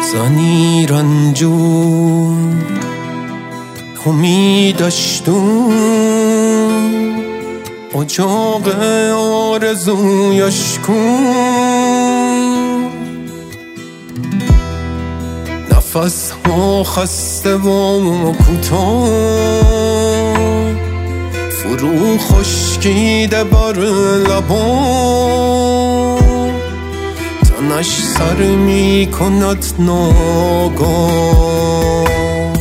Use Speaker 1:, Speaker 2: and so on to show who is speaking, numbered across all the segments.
Speaker 1: زنی رنجور امیدشتون اجاق آرزویش کن نفس ها خسته و کوتاه فرو خشکیده بر لبان تنش سر می کند ناگاه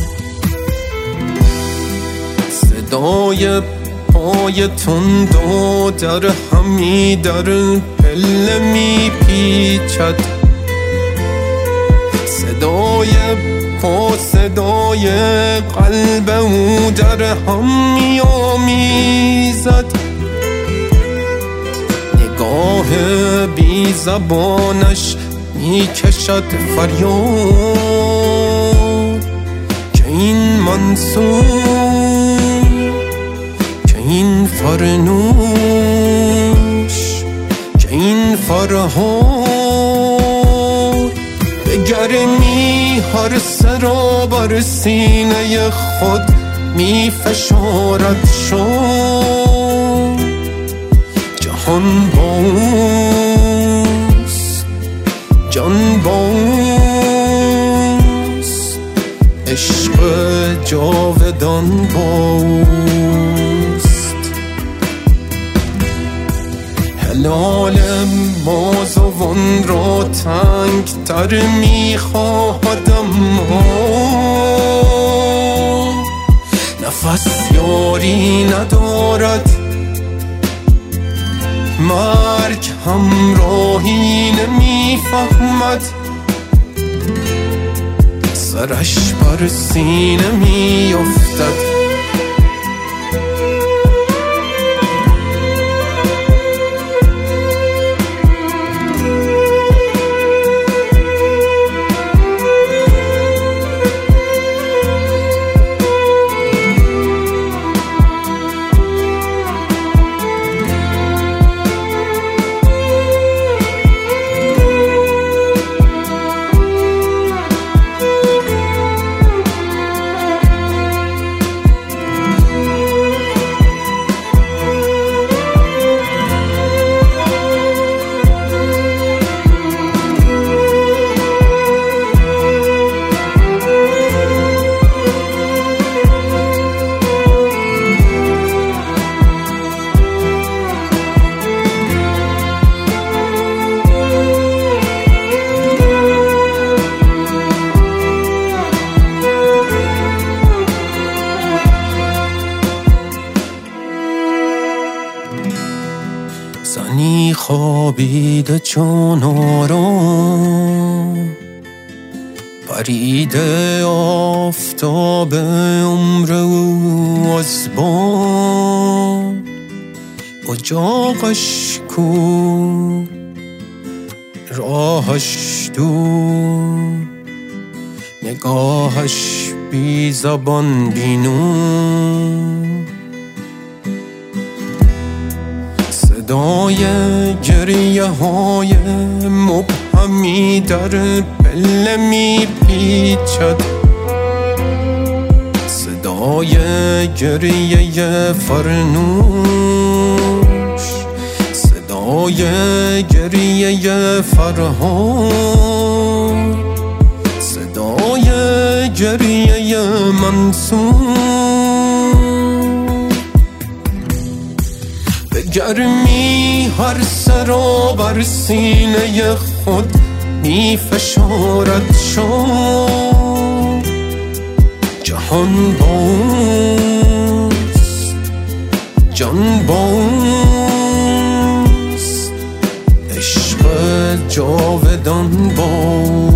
Speaker 1: صدای پای تند و در همی در پله می پیچد صدای پا صدای قلب او در هم می آمیزد نگاه بی زبانش می کشد فریاد که این منصور که این فرنوش که این فرهاد به گرمی هر سرا بر سینه خود می فشارد شد جهان باست جان باست عشق جاودان باست هلال بازوان را تنگ تر می خواهدم نفس یاری ندارد مرگ همراهی نمی فهمد سرش بر سینه می افتد زنی خوابیده چون آرام پریده آفتاب عمر او از بام اجاقش کو راهش دور نگاهش بی زبان بینون صدای گریه های مبهمی در پله می پیچد صدای گریه فرنوش صدای گریه فرهاد صدای گریه منصور به گرمی هر سرا بر سینه خود می فشارد شد جهان باست جان باست عشق جاودان باست